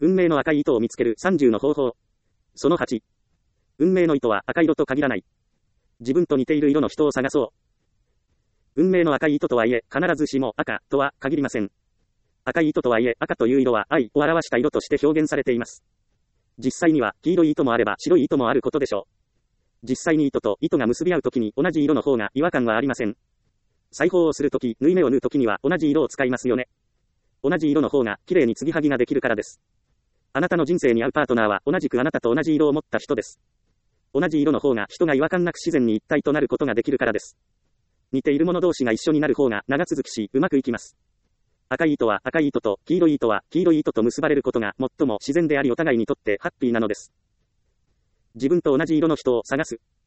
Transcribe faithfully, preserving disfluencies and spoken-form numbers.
運命の赤い糸を見つけるさんじゅうの方法。そのはち。運命の糸は赤色と限らない。自分と似ている色の人を探そう。運命の赤い糸とはいえ、必ずしも赤とは限りません。赤い糸とはいえ、赤という色は愛を表した色として表現されています。実際には、黄色い糸もあれば白い糸もあることでしょう。実際に糸と糸が結び合うときに同じ色の方が違和感はありません。裁縫をするとき、縫い目を縫うときには同じ色を使いますよね。同じ色の方が綺麗に継ぎはぎができるからです。あなたの人生に合うパートナーは同じくあなたと同じ色を持った人です。同じ色の方が人が違和感なく自然に一体となることができるからです。似ている者同士が一緒になる方が長続きし、うまくいきます。赤い糸は赤い糸と、黄色い糸は黄色い糸と結ばれることが最も自然でありお互いにとってハッピーなのです。自分と同じ色の人を探す。